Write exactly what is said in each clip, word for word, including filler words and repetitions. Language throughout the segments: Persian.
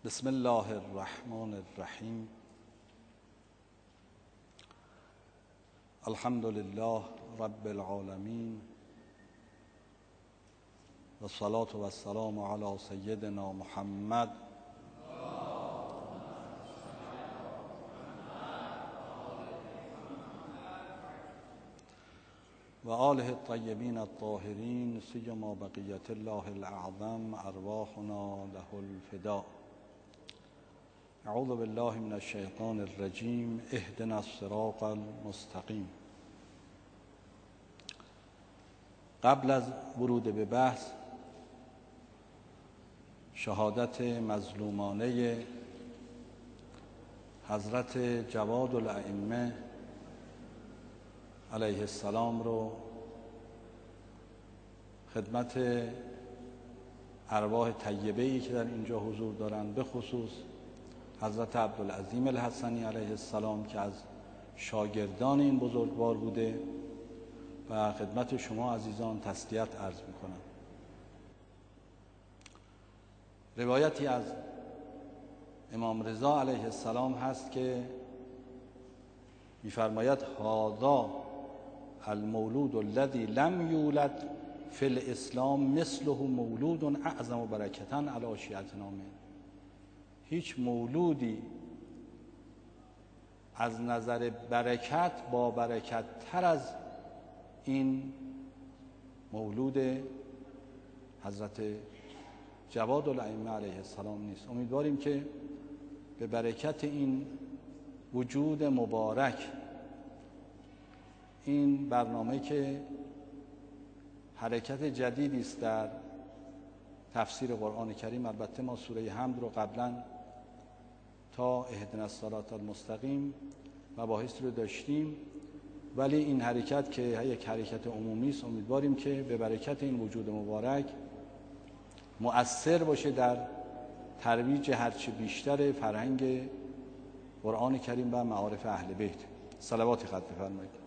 بسم الله الرحمن الرحیم. الحمد لله رب العالمین و الصلاة و السلام علی سیدنا محمد و آله الطیبین الطاهرین، سیما بقیت الله الاعظم، ارواحنا له الفداء. اعوذ بالله من الشیطان الرجیم. اهدنا الصراط المستقیم. قبل از ورود به بحث، شهادت مظلومانه حضرت جواد الائمه علیه السلام رو خدمت ارواح طیبه‌ای که در اینجا حضور دارند، به خصوص حضرت عبدالعظیم الحسنی علیه السلام که از شاگردان این بزرگوار بوده، و خدمت شما عزیزان تسلیت عرض میکنم. روایتی از امام رضا علیه السلام هست که می‌فرماید هذا المولود الذی لم یولد فی الاسلام مثله مولود اعظم برکة علی شیعتنا منه. هیچ مولودی از نظر برکت با برکت تر از این مولود حضرت جواد الائمه علیه السلام نیست. امیدواریم که به برکت این وجود مبارک، این برنامه که حرکت جدیدی است در تفسیر قرآن کریم، البته ما سوره حمد رو قبلا تا اهدنا الصراط المستقیم مباحث رو داشتیم، ولی این حرکت که یک حرکت عمومی است، امیدواریم که به برکت این وجود مبارک مؤثر باشه در ترویج هرچه بیشتر فرهنگ قرآن کریم و معارف اهل بیت. صلوات خط بفرمایید.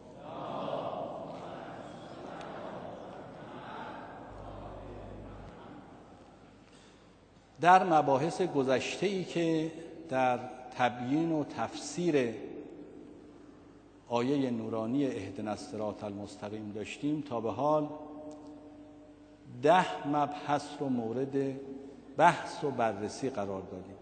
در مباحث گذشته‌ای که در تبیین و تفسیر آیه نورانی اهدنا الصراط المستقیم داشتیم، تا به حال ده مبحث رو مورد بحث و بررسی قرار دادیم.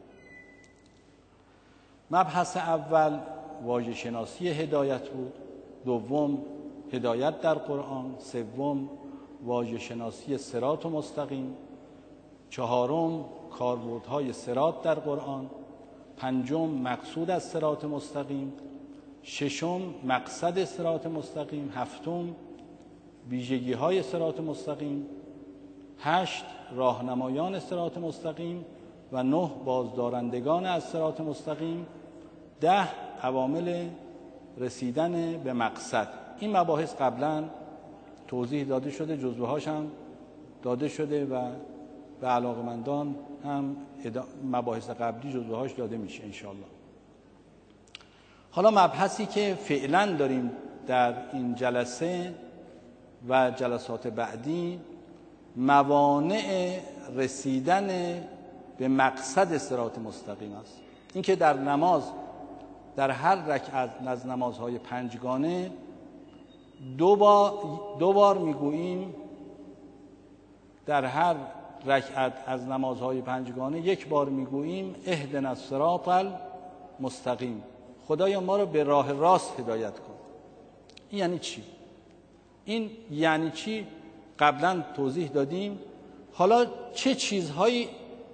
مبحث اول واژه شناسی هدایت بود، دوم هدایت در قرآن، سوم واژه شناسی صراط مستقیم، چهارم کاربردهای صراط در قرآن، پنجم مقصود از صراط مستقیم، ششم مقصد صراط مستقیم، هفتم ویژگی های صراط مستقیم، هشت راهنمایان صراط مستقیم و نه بازدارندگان از صراط مستقیم، ده عوامل رسیدن به مقصد. این مباحث قبلا توضیح داده شده، جزوه هاش هم داده شده و به علاقمندان هم مباحث قبلی جزوه هاش داده میشه انشاءالله. حالا مبحثی که فعلا داریم در این جلسه و جلسات بعدی، موانع رسیدن به مقصد صراط مستقیم است. این که در نماز، در هر رکعت از نمازهای پنجگانه دو بار دو بار میگوییم، در هر رکعت از نمازهای پنجگانه یک بار میگوییم اهدنا الصراط المستقیم، خدایا ما رو به راه راست هدایت کن. این یعنی چی؟ این یعنی چی قبلا توضیح دادیم. حالا چه چیزهایی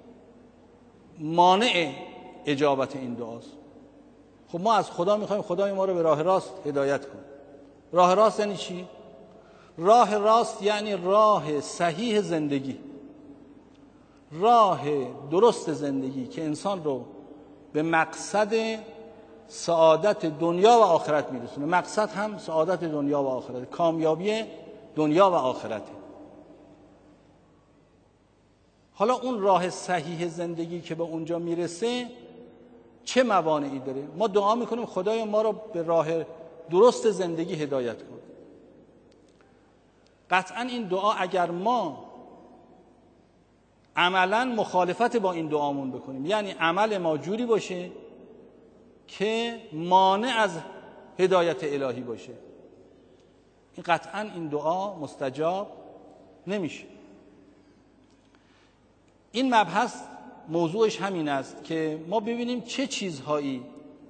مانع اجابت این دعاست؟ خب ما از خدا میخوایم خدای ما رو به راه راست هدایت کن. راه راست یعنی چی؟ راه راست یعنی راه صحیح زندگی، راه درست زندگی که انسان رو به مقصد سعادت دنیا و آخرت میرسونه. مقصد هم سعادت دنیا و آخرت، کامیابی دنیا و آخرته. حالا اون راه صحیح زندگی که به اونجا میرسه چه موانعی داره؟ ما دعا میکنیم خدایا ما رو به راه درست زندگی هدایت کن. قطعا این دعا اگر ما عملا مخالفت با این دعامون بکنیم، یعنی عمل ما جوری باشه که مانع از هدایت الهی باشه. این قطعا این دعا مستجاب نمیشه. این مبحث موضوعش همین است که ما ببینیم چه چیزهایی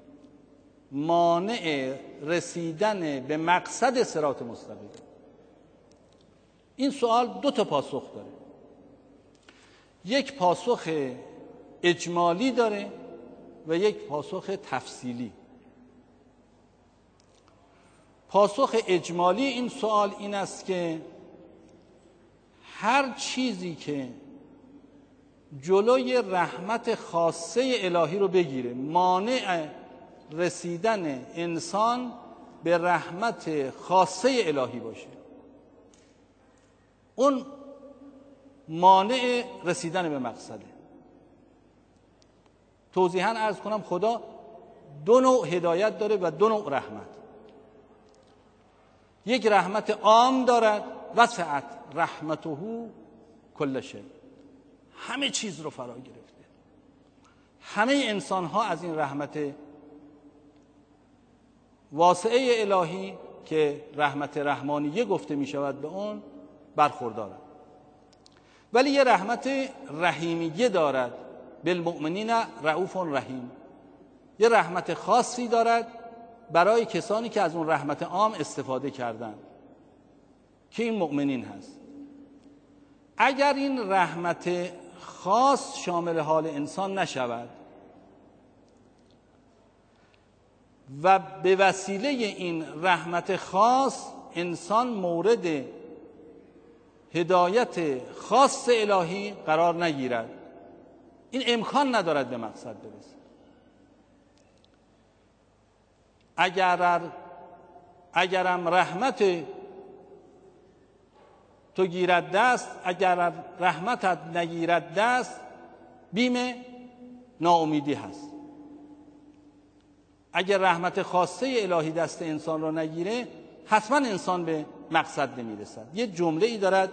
مانع رسیدن به مقصد صراط مستقیم. این سوال دو تا پاسخ داره. یک پاسخ اجمالی داره و یک پاسخ تفصیلی. پاسخ اجمالی این سوال این است که هر چیزی که جلوی رحمت خاصه الهی رو بگیره، مانع رسیدن انسان به رحمت خاصه الهی باشه، اون مانع رسیدن به مقصده. توضیحاً عرض کنم خدا دو نوع هدایت داره و دو نوع رحمت. یک رحمت عام دارد، وسعت رحمته کل شیء، همه چیز رو فرا گرفته. همه انسان ها از این رحمت واسعه الهی که رحمت رحمانیه گفته می شود به اون برخوردارند. ولی یه رحمت رحیمیه دارد، بالمؤمنین رؤوف رحیم. یه رحمت خاصی دارد برای کسانی که از اون رحمت عام استفاده کردند که این مؤمنین هست. اگر این رحمت خاص شامل حال انسان نشود و به وسیله این رحمت خاص انسان مورد هدایت خاص الهی قرار نگیرد، این امکان ندارد به مقصد برسه. اگر اگرم رحمت تو گیرد دست، اگر رحمتت نگیرد دست، بیم ناامیدی هست. اگر رحمت خاصه الهی دست انسان را نگیره، حتما انسان به مقصد نمیرسد. یه جمله ای دارد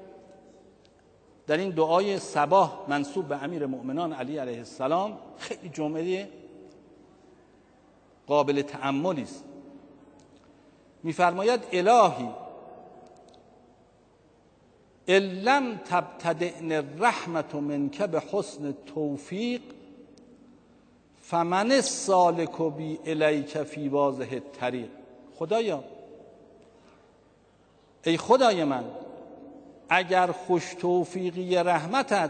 در این دعای صباح منسوب به امیر مؤمنان علی علیه السلام، خیلی جمله قابل تأملی است. می‌فرماید الهی ان لم تبتدئن الرحمة منک بحسن توفیق فمن السالک بی الیک فی واضح الطریق. خدایا، ای خدای من، اگر خوش توفیقی رحمتت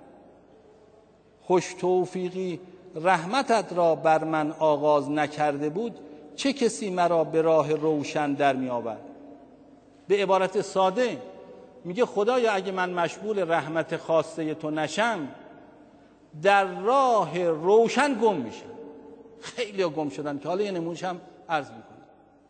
خوش توفیقی رحمتت را بر من آغاز نکرده بود، چه کسی مرا به راه روشن در می آورد؟ به عبارت ساده میگه خدایا اگه من مشمول رحمت خاصه تو نشم، در راه روشن گم میشم. خیلی ها گم شدن که حالا یه نمونش هم عرض میکنم.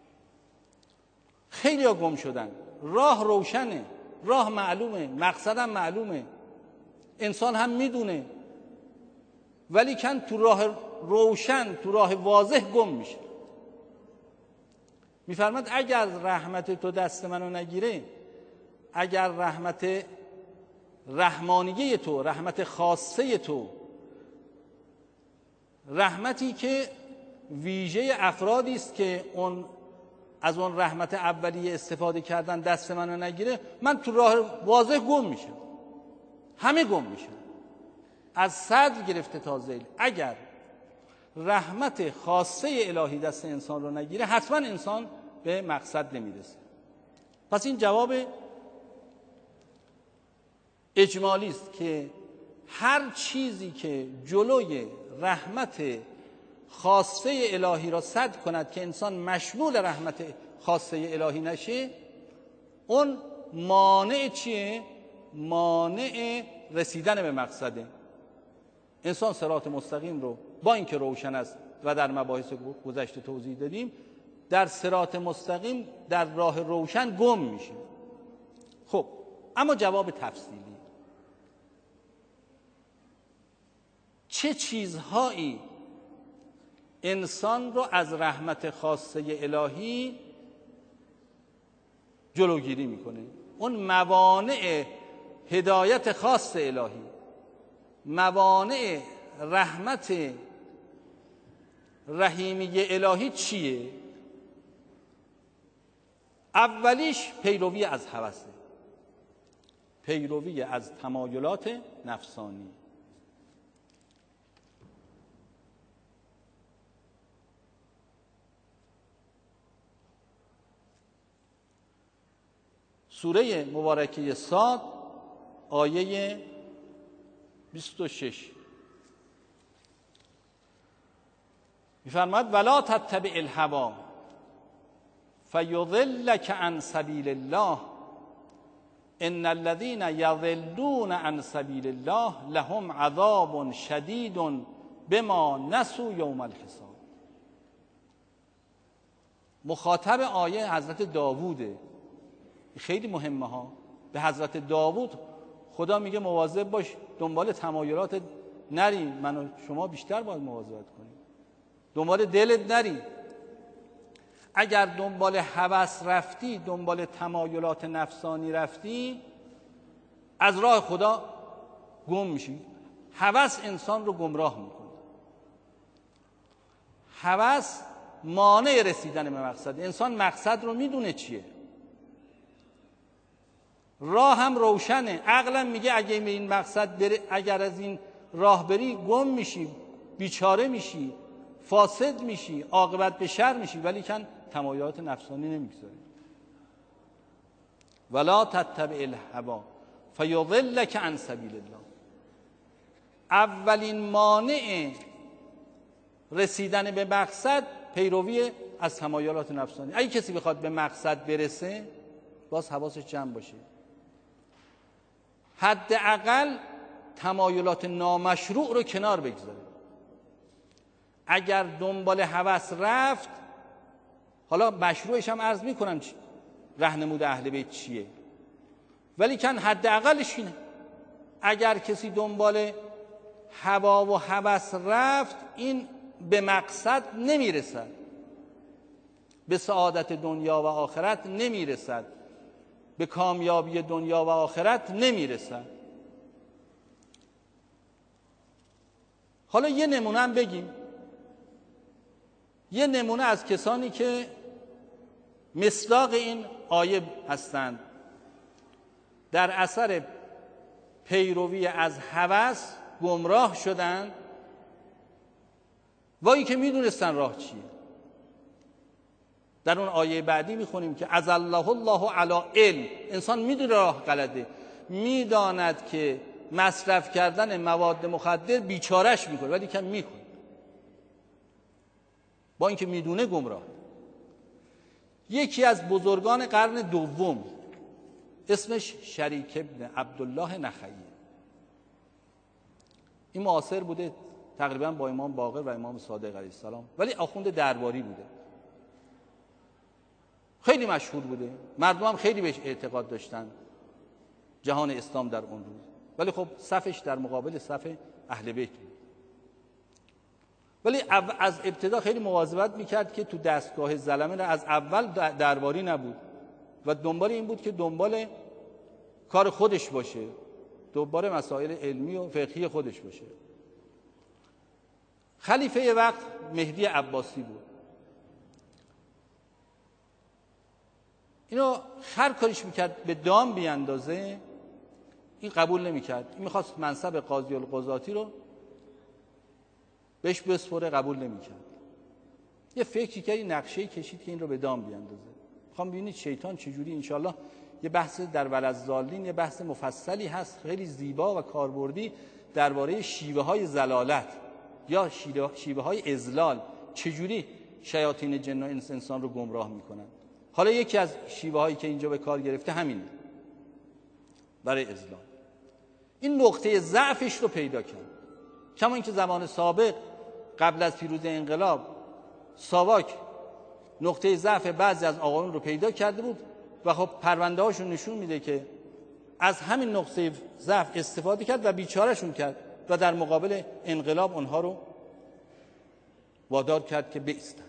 خیلی ها گم شدن، راه روشنه، راه معلومه، مقصدم معلومه، انسان هم میدونه، ولی کن تو راه روشن، تو راه واضح گم میشه. میفرماد اگر رحمت تو دست منو نگیره، اگر رحمت رحمانیه تو، رحمت خاصه تو، رحمتی که ویژه افرادی است که اون از اون رحمت اولیه استفاده کردن، دست منو نگیره، من تو راه واضح گم میشم، همه گم میشن، از صدر گرفته تا ذیل. اگر رحمت خاصه الهی دست انسان رو نگیره، حتما انسان به مقصد نمیرسه. پس این جواب اجمالی است که هر چیزی که جلوی رحمت خاصه الهی را سد کند که انسان مشمول رحمت خاصه الهی نشه، اون مانع چیه؟ مانع رسیدن به مقصده. انسان صراط مستقیم رو با اینکه روشن است و در مباحث گذشته توضیح دادیم، در صراط مستقیم در راه روشن گم میشه. خب اما جواب تفصیلی، چه چیزهایی انسان رو از رحمت خاصه الهی جلوگیری میکنه؟ اون موانع هدایت خاص الهی، موانع رحمت رحیمی الهی چیه؟ اولیش پیروی از هوسه، پیروی از تمایلات نفسانی. سوره مبارکه صاد آیه بیست و شش می‌فرماید ولا تتبع الهوی فیضلک عن سبیل الله ان الذين یضلون عن سبیل الله لهم عذاب شدید بما نسوا یوم الحساب. مخاطب آیه حضرت داووده، خیلی مهمه ها. به حضرت داوود خدا میگه مواظب باش دنبال تمایلات نری، من و شما بیشتر باید مواظبت کنیم، دنبال دلت نری. اگر دنبال هوس رفتی، دنبال تمایلات نفسانی رفتی، از راه خدا گم میشی. هوس انسان رو گمراه میکنه. هوس مانع رسیدن به مقصد. انسان مقصد رو میدونه چیه، راه هم روشنه، عقلم میگه اگه به این مقصد بری، اگر از این راه بری گم میشی، بیچاره میشی، فاسد میشی، عاقبت به شر میشی، ولی کن تمایلات نفسانی نمیگذاری. ولا تتبع الهوی فیضلک عن سبیل الله. اولین مانع رسیدن به مقصد پیروی از تمایلات نفسانی. اگه کسی بخواد به مقصد برسه، باز حواسش جمع باشه، حداقل تمایلات نامشروع رو کنار بگذاره. اگر دنبال هوس رفت، حالا مشروعش هم عرض میکنم راهنمود اهل بیت چیه، ولی کن حداقلش اینه. اگر کسی دنبال هوا و هوس رفت، این به مقصد نمیرسد، به سعادت دنیا و آخرت نمیرسد، به کامیابی دنیا و آخرت نمیرسد. حالا یه نمونه هم بگیم، یه نمونه از کسانی که مصداق این آیه هستند، در اثر پیروی از هوس گمراه شدند و این که میدونستن راه چیه. در اون آیه بعدی میخونیم که از الله الله علی علم، انسان میدونه راه غلطه، میداند که مصرف کردن مواد مخدر بیچارش میکنه، ولی کم میکنه، با اینکه میدونه گمراه. یکی از بزرگان قرن دوم اسمش شریک ابن عبدالله نخعی، این معاصر بوده تقریبا با امام باقر و امام صادق علیه السلام، ولی آخوند درباری بوده، خیلی مشهور بوده، مردم هم خیلی بهش اعتقاد داشتن، جهان اسلام در اون روز، ولی خب صفش در مقابل صف اهل بیت بود. ولی از ابتدا خیلی مواظبت میکرد که تو دستگاه ظلمه از اول درباری نبود و دنبال این بود که دنبال کار خودش باشه، دنبال مسائل علمی و فقهی خودش باشه. خلیفه یه وقت مهدی عباسی بود، اینو هر کاریش میکرد به دام بیاندازه این قبول نمیکرد. این میخواست منصب قاضی القضاتی رو بهش بسپره، قبول نمیکرد. یه فکری که این نقشه کشید که این رو به دام بیاندازه. میخوام ببینید شیطان چجوری. انشالله یه بحث در ولزالین، یه بحث مفصلی هست خیلی زیبا و کاربردی درباره شیوه های زلالت یا شیوه های اضلال، چجوری شیاطین جن و انس انسان رو گمراه میکنن. حالا یکی از شیوه هایی که اینجا به کار گرفته همینه برای اضلال. این نقطه ضعفش رو پیدا کرد، کما اینکه زمان سابق قبل از پیروزی انقلاب ساواک نقطه ضعف بعضی از آقایون رو پیدا کرده بود و خب پرونده هاشون نشون میده که از همین نقطه ضعف استفاده کرد و بیچارهشون کرد و در مقابل انقلاب اونها رو وادار کرد که بایستن.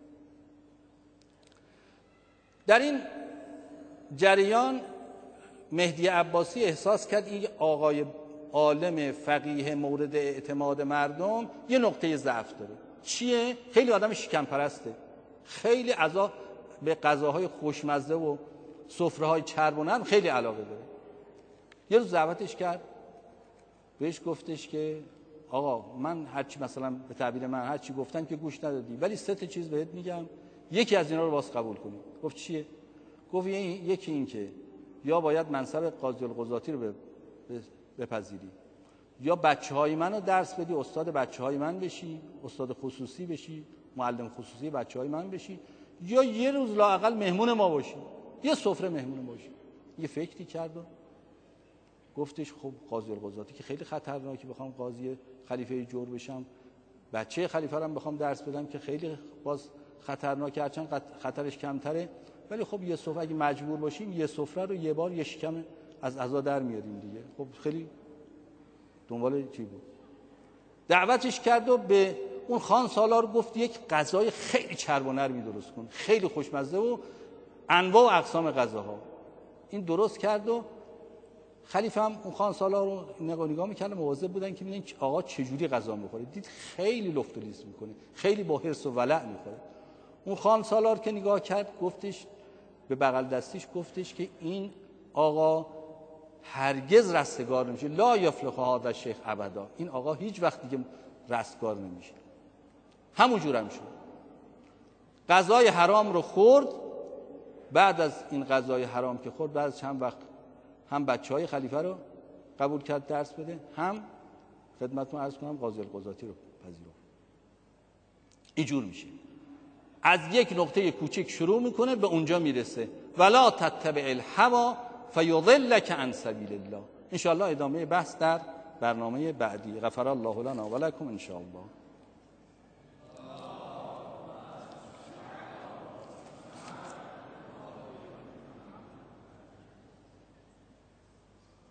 در این جریان مهدی عباسی احساس کرد این آقای عالم فقیه مورد اعتماد مردم یه نقطه ضعف داره. چیه؟ خیلی آدم شکم پرسته، خیلی عزا به غذاهای خوشمزه و سفره‌های چرب و نرم خیلی علاقه داره. یه روز دعوتش کرد، بهش گفتش که آقا من هرچی مثلا به تعبیر من هرچی گفتم که گوش ندادی، ولی سه تا چیز بهت میگم، یکی از اینا رو باز قبول کنی. گفت چیه؟ گفت یکی این که یا باید منصب قاضی القضاتی رو بپذیری، یا بچه‌های منو درس بدی، استاد بچه‌های من بشی، استاد خصوصی بشی، معلم خصوصی بچه‌های من بشی، یا یه روز لااقل مهمون ما باشی، یه سفره مهمون ما باشی. یه فکری کرد و گفتش خب قاضی القضاتی که خیلی خطرناکه، بخوام قاضی خلیفه جور بشم، بچه خلیفه رو هم بخوام درس بدم که خیلی باز خطرناکه، هرچند خطرش کمتره، ولی خب یه سفره اگه مجبور باشیم یه سفره رو یه بار یه شکم از عزا در میاریم دیگه. خب خیلی دنبال چی بود؟ دعوتش کرد و به اون خان سالار گفت یک غذای خیلی چرب و نرمی درست کن، خیلی خوشمزه و انواع و اقسام غذاها. این درست کرد و خلیفه هم اون خان سالار رو نگاه نگاه می‌کرد، مواظب بودن که ببینن آقا چجوری غذا می‌خوره. دید خیلی لفت و لیس می‌کنه، خیلی با حرص و ولع می‌خوره. اون خان سالار که نگاه کرد گفتش به بغل دستیش گفتش که این آقا هرگز رستگار نمیشه، لا یفلح هذا الشیخ ابدا، این آقا هیچ وقت دیگه رستگار نمیشه. همون جورم هم شد، غذای حرام رو خورد. بعد از این غذای حرام که خورد، بعد از چند وقت هم بچهای خلیفه رو قبول کرد درس بده، هم خدمتتون عرض کنم قاضی القضاتی رو پذیرفت. اینجور میشه، از یک نقطه کوچک شروع میکنه به اونجا میرسه. ولا تتبع الهوى فیضلک عن سبیل الله. ان شاء الله ادامه بحث در برنامه بعدی. غفر الله لنا و لکم ان شاء الله.